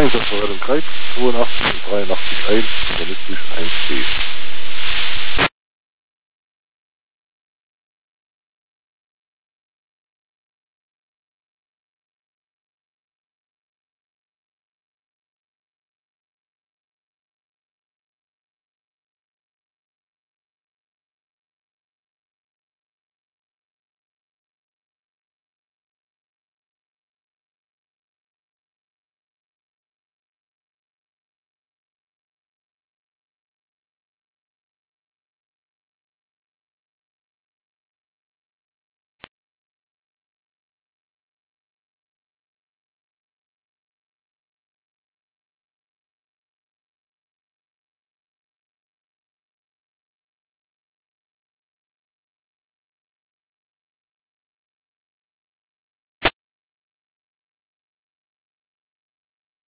Einsatzverwaltung Kreuz 82 und 83 1 und damit zwischen 1b.